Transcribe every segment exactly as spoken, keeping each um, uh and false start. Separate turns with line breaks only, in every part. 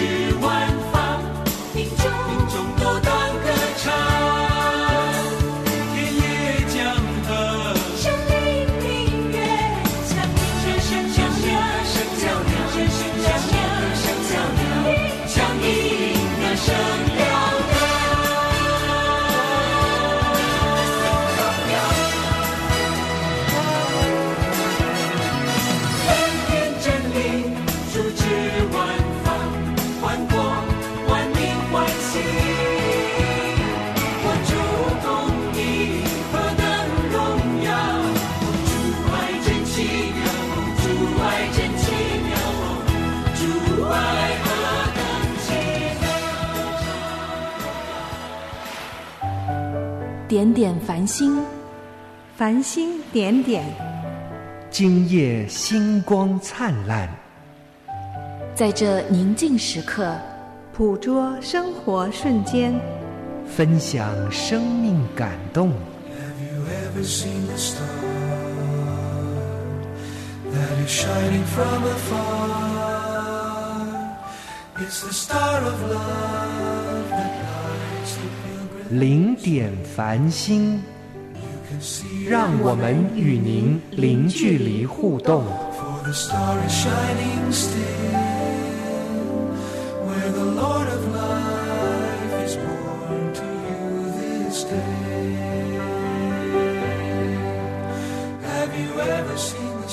万方，民众民众都当歌唱，田野江河，森林明月，像一声声叫鸟，声叫鸟，声声叫鸟，声叫鸟，像一个声了歌。
点点繁星，
繁星点点，
今夜星光灿烂。
在这宁静时刻，
捕捉生活瞬间，
分享生命感动。
Have you ever seen the star that is shining from afar? It's the star of love that lights the pilgrim.
零点繁星，让我们与您零距离互动。
For the star is shining still, where the Lord of life is born to you this day. Have you ever seen the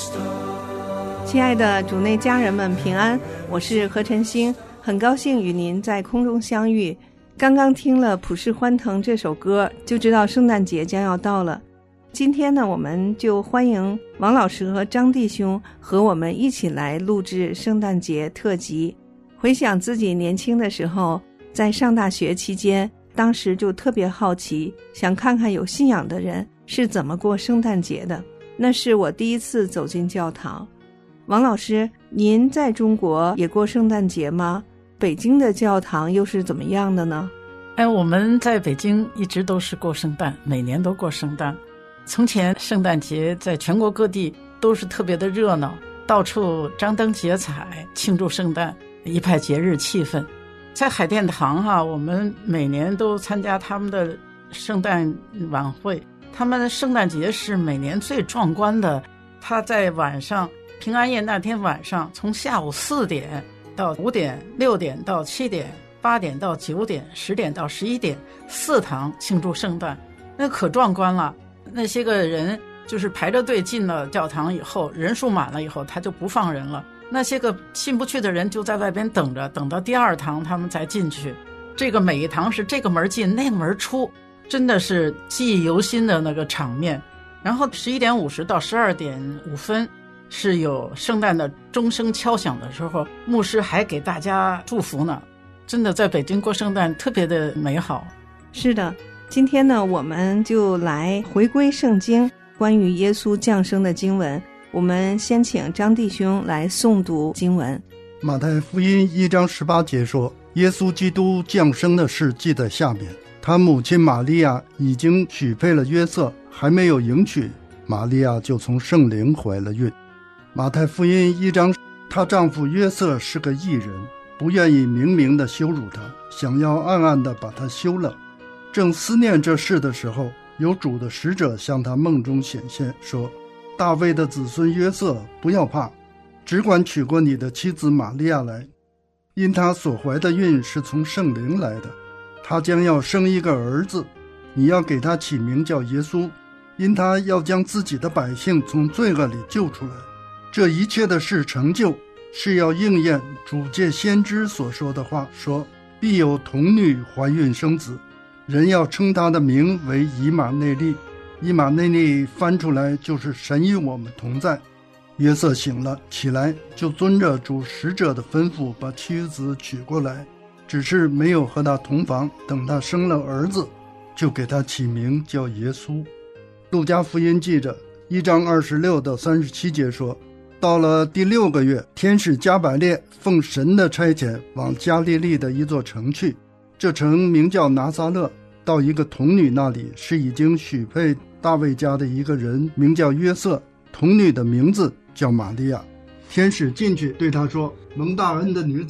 star?
亲爱的主内家人们平安，我是何晨星，很高兴与您在空中相遇。刚刚听了《普世欢腾》这首歌，就知道圣诞节将要到了。今天呢，我们就欢迎王老师和张弟兄和我们一起来录制圣诞节特辑。回想自己年轻的时候，在上大学期间，当时就特别好奇，想看看有信仰的人是怎么过圣诞节的。那是我第一次走进教堂。王老师，您在中国也过圣诞节吗？北京的教堂又是怎么样的呢？
哎，我们在北京一直都是过圣诞，每年都过圣诞。从前圣诞节在全国各地都是特别的热闹，到处张灯结彩庆祝圣诞，一派节日气氛。在海淀堂哈、啊，我们每年都参加他们的圣诞晚会。他们的圣诞节是每年最壮观的，他在晚上平安夜那天晚上，从下午四点到五点、六点到七点、八点到九点、十点到十一点，四堂庆祝圣诞，那可壮观了。那些个人就是排着队进了教堂以后，人数满了以后，他就不放人了。那些个进不去的人就在外边等着，等到第二堂他们才进去。这个每一堂是这个门进那个门出，真的是记忆犹新的那个场面。然后十一点五十到十二点五分是有圣诞的钟声敲响的时候，牧师还给大家祝福呢。真的在北京过圣诞特别的美好。
是的，今天呢，我们就来回归圣经，关于耶稣降生的经文。我们先请张弟兄来诵读经文。
马太福音一章十八节说，耶稣基督降生的事记在下面。他母亲玛利亚已经许配了约瑟，还没有迎娶，玛利亚就从圣灵怀了孕。马太福音一章，她丈夫约瑟是个义人，不愿意明明地羞辱她，想要暗暗地把她休了。正思念这事的时候，有主的使者向他梦中显现，说，大卫的子孙约瑟，不要怕，只管娶过你的妻子玛利亚来，因她所怀的孕是从圣灵来的。他将要生一个儿子，你要给他起名叫耶稣，因他要将自己的百姓从罪恶里救出来。这一切的事成就，是要应验主借先知所说的话，说必有童女怀孕生子，人要称他的名为以马内利。以马内利翻出来就是神与我们同在。约瑟醒了起来，就遵着主使者的吩咐把妻子娶过来，只是没有和他同房。等他生了儿子，就给他起名叫耶稣。路加福音记着一章二十六到三十七节说，到了第六个月，天使加百列奉神的差遣往加利利的一座城去，这城名叫拿撒勒，到一个童女那里，是已经许配大卫家的一个人，名叫约瑟，童女的名字叫玛利亚。天使进去对他说，蒙大恩的女子，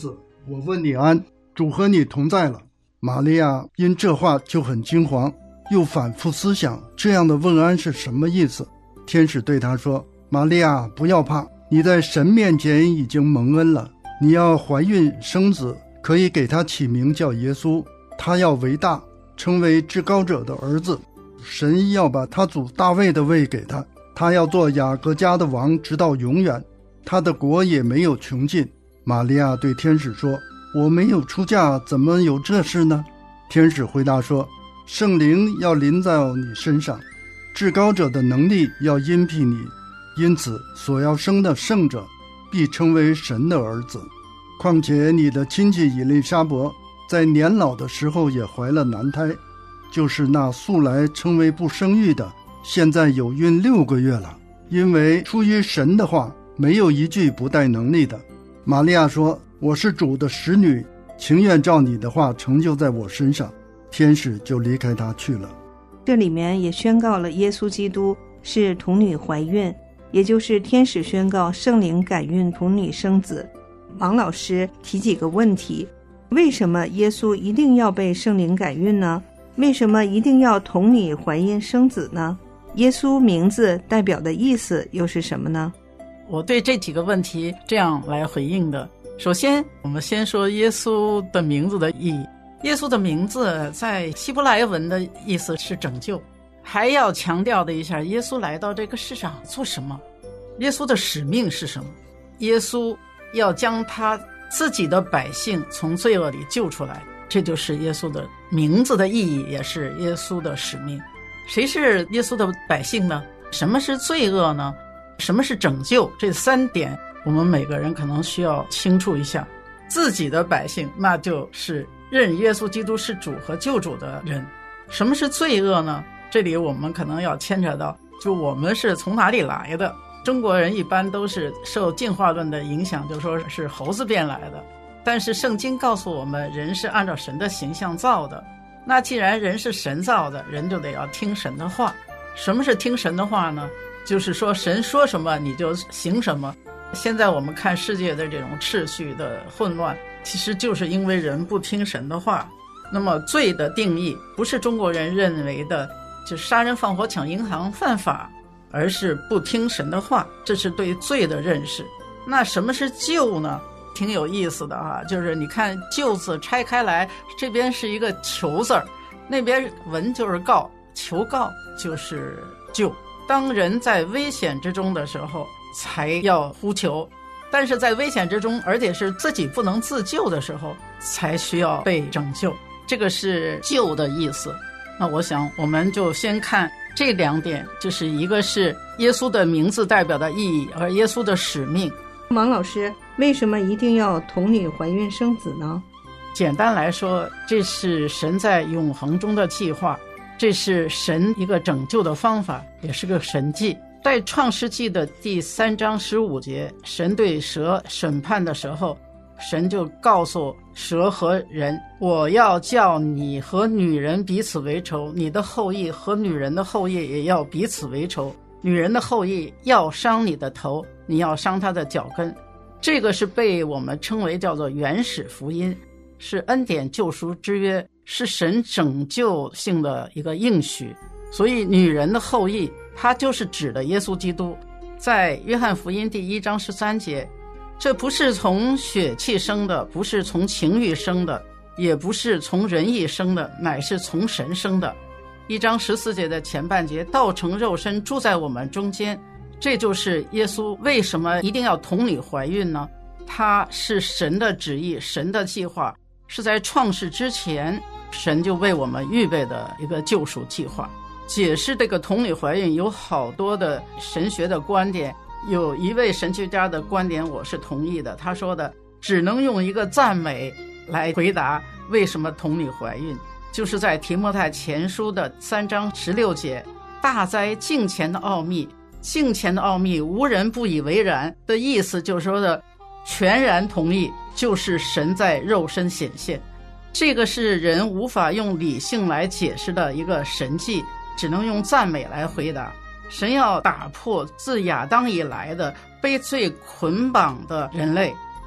我问你安，主和你同在了。玛利亚因这话就很惊惶，又反复思想这样的问安是什么意思。天使对她说，玛利亚，不要怕，你在神面前已经蒙恩了，你要怀孕生子，可以给他起名叫耶稣，他要为大，称为至高者的儿子。神要把他祖大卫的位给他，他要做雅各家的王直到永远，他的国也没有穷尽。玛利亚对天使说，我没有出嫁，怎么有这事呢？天使回答说，圣灵要临在你身上，至高者的能力要荫庇你，因此所要生的圣者必称为神的儿子。况且你的亲戚以利沙伯在年老的时候也怀了男胎，就是那素来称为不生育的，现在有孕六个月了，因为出于神的话，没有一句不带能力的。玛利亚说，我是主的使女，情愿照你的话成就在我身上。天使就离开他去了。
这里面也宣告了耶稣基督是童女怀孕，也就是天使宣告圣灵感孕童女生子。王老师提几个问题，为什么耶稣一定要被圣灵感孕呢？为什么一定要童女怀孕生子呢？耶稣名字代表的意思又是什么呢？
我对这几个问题这样来回应的。首先，我们先说耶稣的名字的意义。耶稣的名字在希伯来文的意思是拯救。还要强调的一下，耶稣来到这个世上做什么？耶稣的使命是什么？耶稣要将他自己的百姓从罪恶里救出来，这就是耶稣的名字的意义，也是耶稣的使命。谁是耶稣的百姓呢？什么是罪恶呢？什么是拯救？这三点我们每个人可能需要清楚一下。自己的百姓，那就是认耶稣基督是主和救主的人。什么是罪恶呢？这里我们可能要牵扯到，就我们是从哪里来的。中国人一般都是受进化论的影响，就说是猴子变来的，但是圣经告诉我们，人是按照神的形象造的。那既然人是神造的，人就得要听神的话。什么是听神的话呢？就是说神说什么你就行什么。现在我们看世界的这种秩序的混乱，其实就是因为人不听神的话。那么罪的定义不是中国人认为的就杀人放火抢银行犯法，而是不听神的话，这是对罪的认识。那什么是救呢？挺有意思的啊，就是你看救字拆开来，这边是一个求字儿，那边文就是告，求告就是救。当人在危险之中的时候才要呼求，但是在危险之中，而且是自己不能自救的时候，才需要被拯救。这个是救的意思。那我想我们就先看这两点，就是一个是耶稣的名字代表的意义，而耶稣的使命。
王老师，为什么一定要童女怀孕生子呢？
简单来说，这是神在永恒中的计划，这是神一个拯救的方法，也是个神迹。在创世纪的第三章十五节，神对蛇审判的时候，神就告诉蛇和人，我要叫你和女人彼此为仇，你的后裔和女人的后裔也要彼此为仇，女人的后裔要伤你的头，你要伤她的脚跟。这个是被我们称为叫做原始福音，是恩典救赎之约，是神拯救性的一个应许。所以女人的后裔它就是指的耶稣基督。在约翰福音第一章十三节，这不是从血气生的，不是从情欲生的，也不是从人意生的，乃是从神生的。一章十四节的前半节，道成肉身住在我们中间，这就是耶稣为什么一定要童女怀孕呢？它是神的旨意，神的计划，是在创世之前神就为我们预备的一个救赎计划。解释这个童女怀孕有好多的神学的观点，有一位神学家的观点我是同意的，他说的只能用一个赞美来回答为什么童女怀孕，就是在提摩太前书的三章十六节，大哉敬虔的奥秘，敬虔的奥秘无人不以为然的意思，就是说的全然同意，就是神在肉身显现。这个是人无法用理性来解释的一个神迹，只能用赞美来回答。神要打破自亚当以来的被罪捆绑的人类，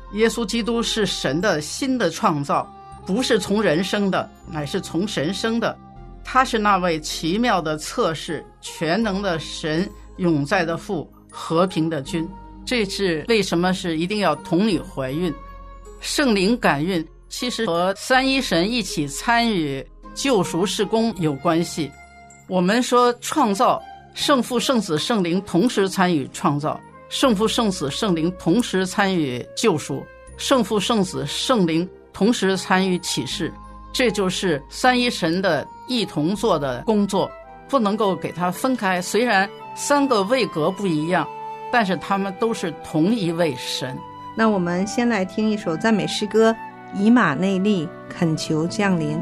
耶稣基督是神的新的创造，不是从人生的，乃是从神生的。他是那位奇妙的测试，全能的神，永在的父，和平的君。这是为什么是一定要童女怀孕。圣灵感孕其实和三一神一起参与救赎事工有关系。我们说创造，圣父圣子圣灵同时参与创造，圣父圣子圣灵同时参与救赎，圣父圣子圣灵同时参与启示，这就是三一神的一同做的工作，不能够给它分开。虽然三个位格不一样，但是他们都是同一位神。
那我们先来听一首赞美诗歌，以马内利，恳求降临。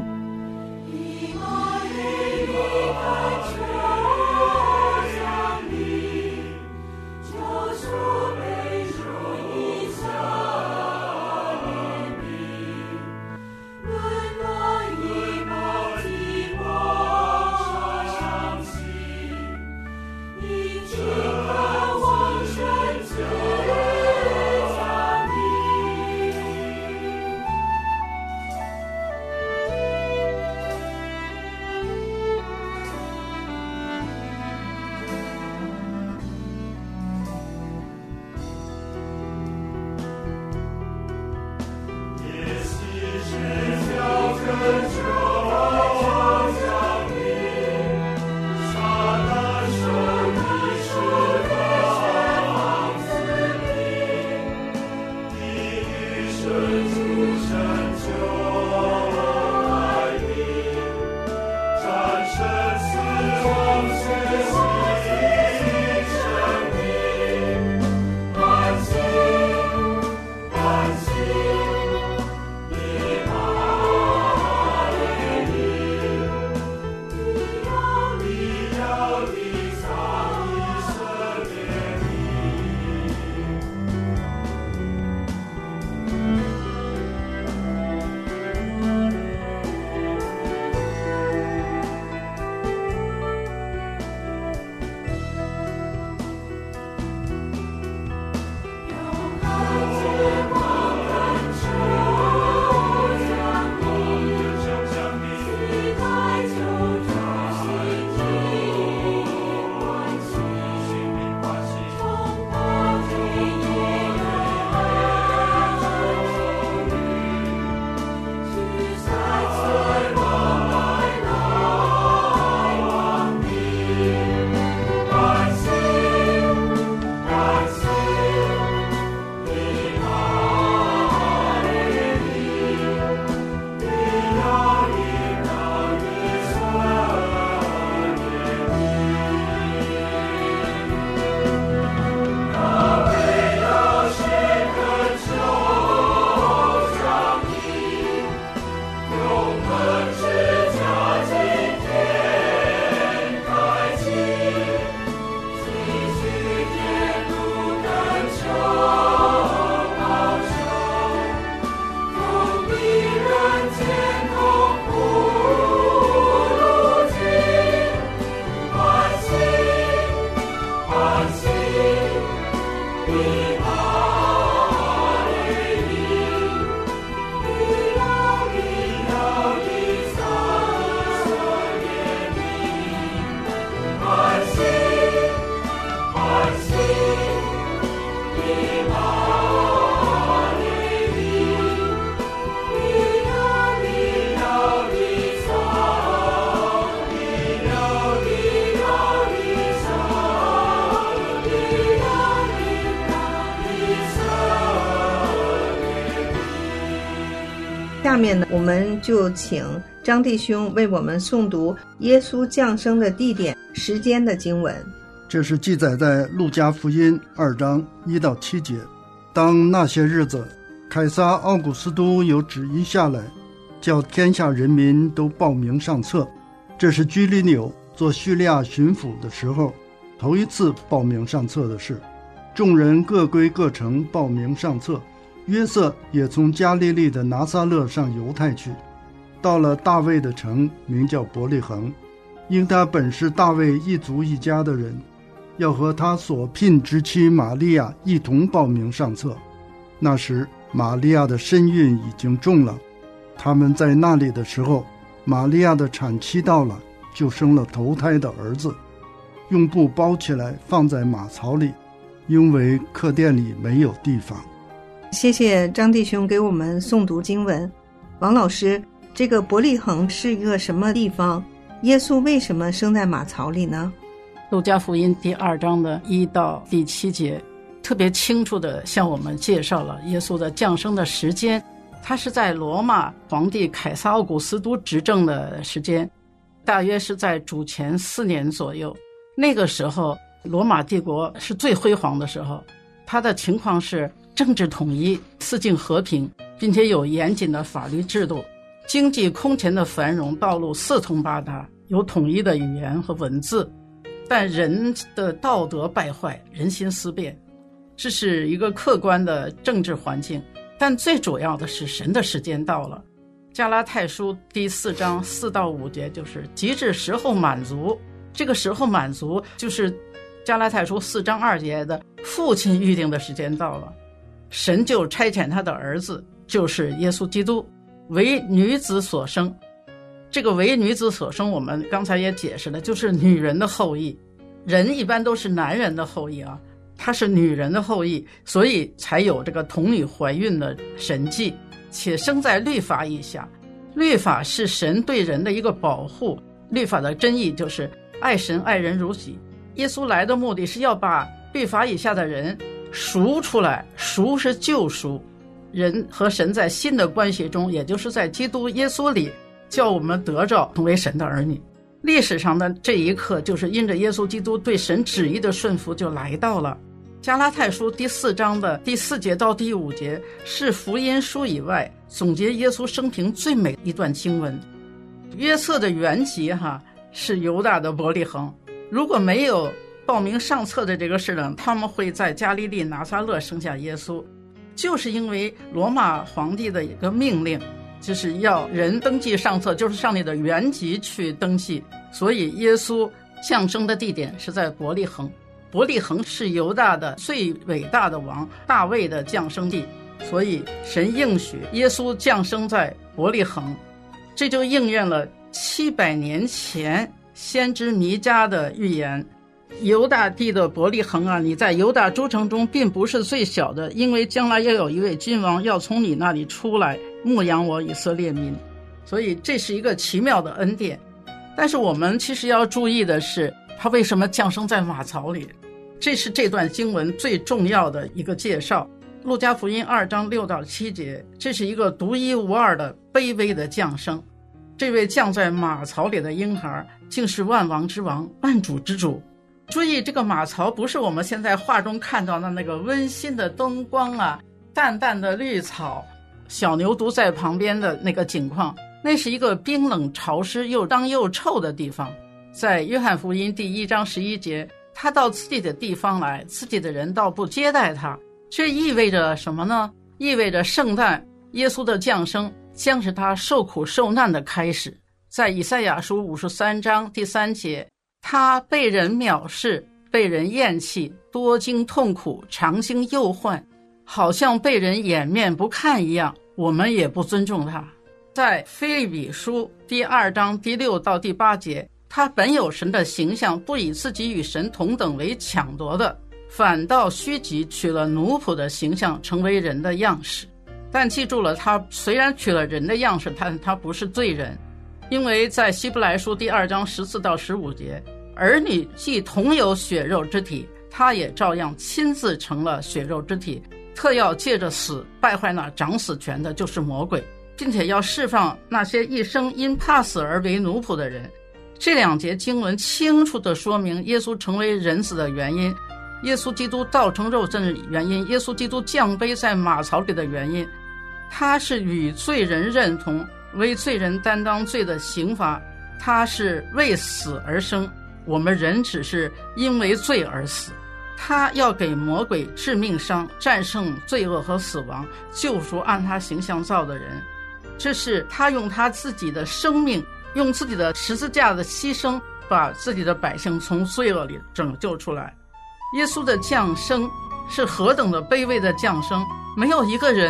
下面呢，我们就请张弟兄为我们诵读耶稣降生的地点、时间的经文。
这是记载在路加福音二章一到七节。当那些日子，凯撒奥古斯都有旨意下来，叫天下人民都报名上册。这是居里纽做叙利亚巡抚的时候头一次报名上册的事。众人各归各城报名上册。约瑟也从加利利的拿撒勒上犹太去，到了大卫的城，名叫伯利恒，因他本是大卫一族一家的人，要和他所聘之妻玛利亚一同报名上册。那时玛利亚的身孕已经重了。他们在那里的时候，玛利亚的产期到了，就生了头胎的儿子，用布包起来放在马槽里，因为客店里没有地方。
谢谢张弟兄给我们诵读经文。王老师，这个伯利恒是一个什么地方？耶稣为什么生在马槽里呢？
路加福音第二章的一到第七节特别清楚地向我们介绍了耶稣的降生的时间。他是在罗马皇帝凯撒奥古斯都执政的时间，大约是在主前四年左右。那个时候罗马帝国是最辉煌的时候，它的情况是政治统一，四境和平，并且有严谨的法律制度，经济空前的繁荣，道路四通八达，有统一的语言和文字。但人的道德败坏，人心思变，这是一个客观的政治环境。但最主要的是神的时间到了。加拉太书第四章四到五节就是及至时候满足，这个时候满足就是加拉太书四章二节的父亲预定的时间到了，神就差遣他的儿子，就是耶稣基督，为女子所生。这个为女子所生我们刚才也解释了，就是女人的后裔。人一般都是男人的后裔啊，她是女人的后裔，所以才有这个童女怀孕的神迹，且生在律法以下。律法是神对人的一个保护，律法的真意就是爱神爱人如己。耶稣来的目的是要把律法以下的人赎出来，赎是救赎，人和神在新的关系中，也就是在基督耶稣里，叫我们得着成为神的儿女。历史上的这一刻，就是因着耶稣基督对神旨意的顺服就来到了。加拉太书第四章的第四节到第五节是福音书以外总结耶稣生平最美的一段经文。约瑟的原籍哈是犹大的伯利恒，如果没有报名上册的这个事呢，他们会在加利利拿撒勒生下耶稣，就是因为罗马皇帝的一个命令，就是要人登记上册，就是上帝的原籍去登记，所以耶稣降生的地点是在伯利恒。伯利恒是犹大的最伟大的王大卫的降生地，所以神应许耶稣降生在伯利恒，这就应验了七百年前先知弥迦的预言。犹大地的伯利恒啊，你在犹大诸城中并不是最小的，因为将来要有一位君王要从你那里出来牧养我以色列民，所以这是一个奇妙的恩典。但是我们其实要注意的是，他为什么降生在马槽里，这是这段经文最重要的一个介绍。路加福音二章六到七节，这是一个独一无二的卑微的降生。这位降在马槽里的婴孩竟是万王之王，万主之主。注意，这个马槽不是我们现在画中看到的那个温馨的灯光啊，淡淡的绿草，小牛犊在旁边的那个景况，那是一个冰冷潮湿又脏又臭的地方。在约翰福音第一章十一节，他到自己的地方来，自己的人倒不接待他。这意味着什么呢？意味着圣诞耶稣的降生将是他受苦受难的开始。在以赛亚书五十三章第三节，他被人藐视，被人厌弃，多经痛苦，常经忧患，好像被人掩面不看一样，我们也不尊重他。在腓立比书第二章第六到第八节，他本有神的形象，不以自己与神同等为抢夺的，反倒虚己，取了奴仆的形象，成为人的样式。但记住了，他虽然取了人的样式，但他不是罪人，因为在希伯来书第二章十四到十五节，儿女既同有血肉之体，他也照样亲自成了血肉之体，特要借着死败坏那掌死权的，就是魔鬼，并且要释放那些一生因怕死而为奴仆的人。这两节经文清楚地说明耶稣成为人子的原因，耶稣基督道成肉身的原因，耶稣基督降卑在马槽里的原因。他是与罪人认同，为罪人担当罪的刑罚，他是为死而生，我们人只是因为罪而死。他要给魔鬼致命伤，战胜罪恶和死亡，救赎按他形象造的人。这是他用他自己的生命，用自己的十字架的牺牲，把自己的百姓从罪恶里拯救出来。耶稣的降生是何等的卑微的降生，没有一个人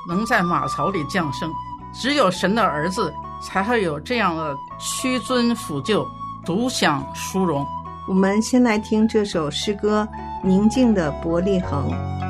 能在马槽里降生，只有神的儿子才会有这样的屈尊俯就，独享殊荣。
我们先来听这首诗歌《宁静的伯利恒》。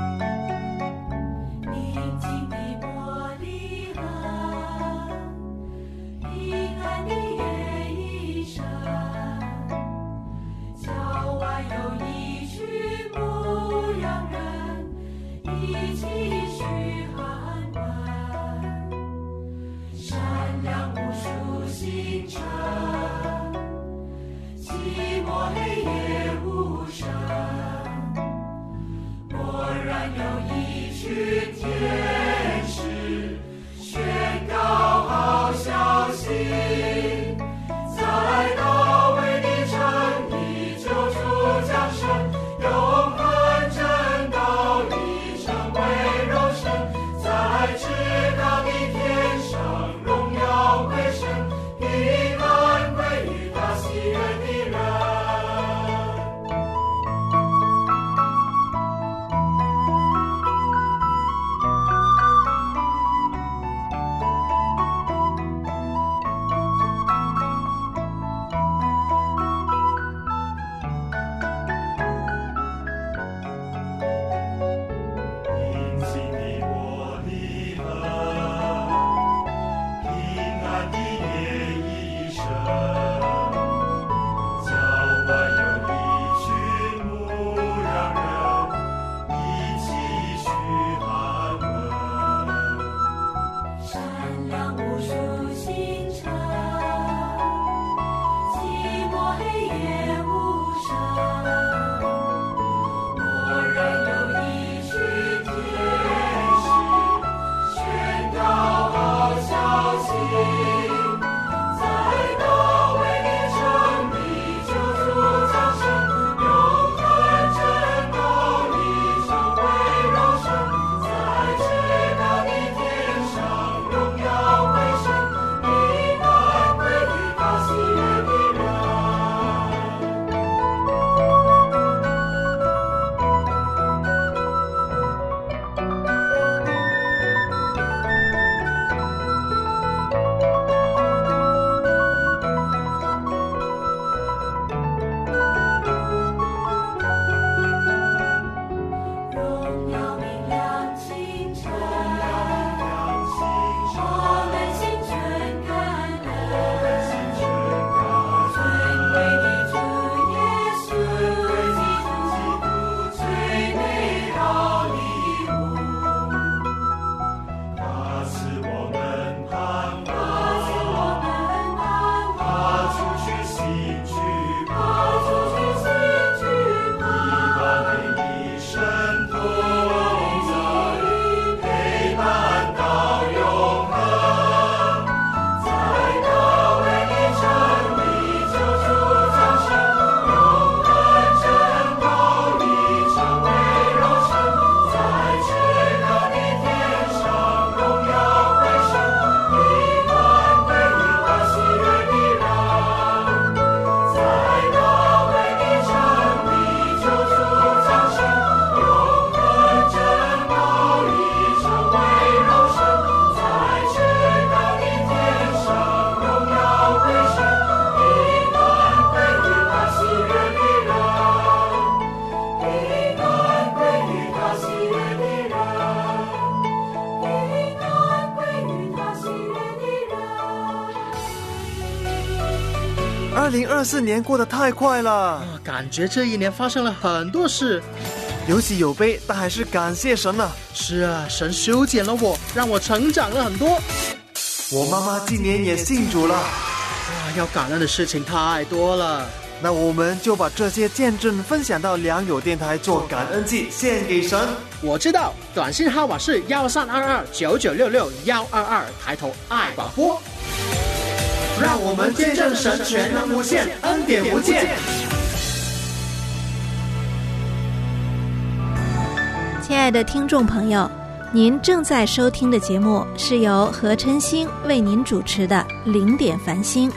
二零二四年过得太快了、
啊、感觉这一年发生了很多事，
有喜有悲，但还是感谢神啊。
是啊，神修剪了我，让我成长了很多。
我妈妈今年也信主了，
哇，要感恩的事情太多了。
那我们就把这些见证分享到良友电台做感恩祭，献给神。
我知道，短信号码是幺三二二九九六六幺二二，抬头爱广播。
让我们见证神全能无限，恩典无间。
亲爱的听众朋友，您正在收听的节目是由何晨星为您主持的零点繁星。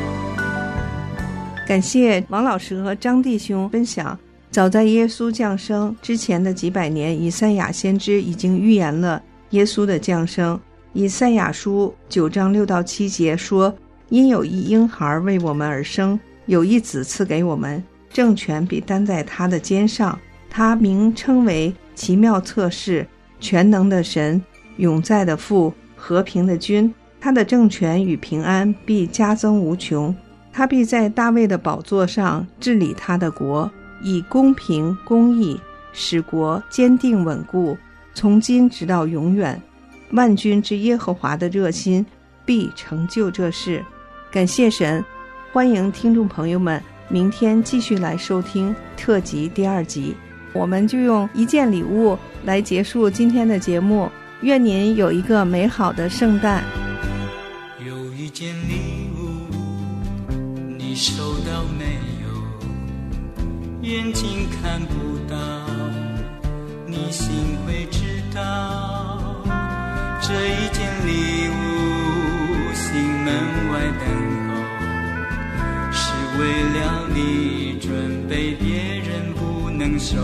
感谢王老师和张弟兄分享，早在耶稣降生之前的几百年，以赛亚先知已经预言了耶稣的降生。以赛亚书九章六到七节说，因有一婴孩为我们而生，有一子赐给我们，政权必担在他的肩上，他名称为奇妙策士，全能的神，永在的父，和平的君。他的政权与平安必加增无穷，他必在大卫的宝座上治理他的国，以公平公义使国坚定稳固，从今直到永远。万军之耶和华的热心必成就这事。感谢神，欢迎听众朋友们明天继续来收听特辑第二集。我们就用一件礼物来结束今天的节目，愿您有一个美好的圣诞。
有一件礼物你收到没有？眼睛看不到，你心会知道。这一件礼物心门外等候，是为了你准备别人不能收。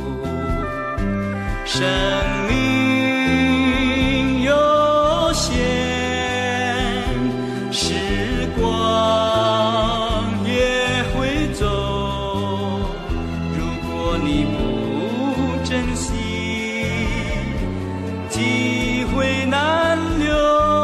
生命有限，时光也会走，如果你不珍惜，机会难留。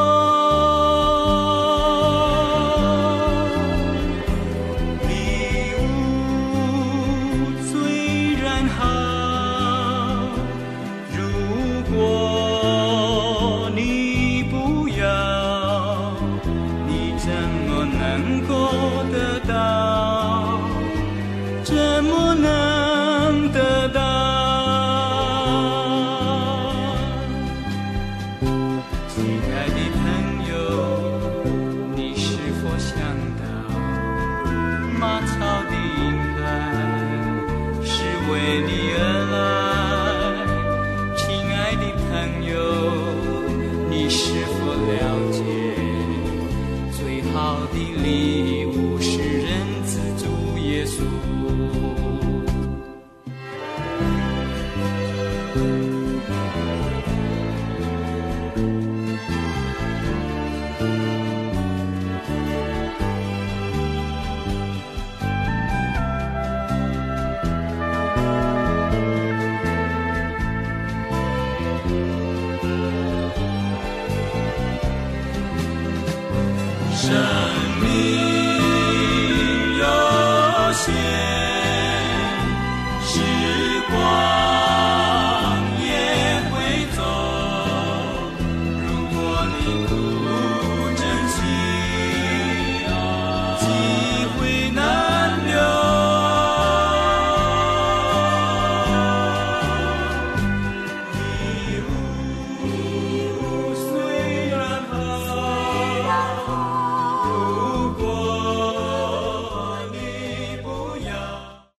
礼物虽然好，如果你不要，你怎么能够得到？怎么能得到？马槽的婴孩是为你而来，亲爱的朋友，你是否了解，最好的礼物是人子主耶稣。生命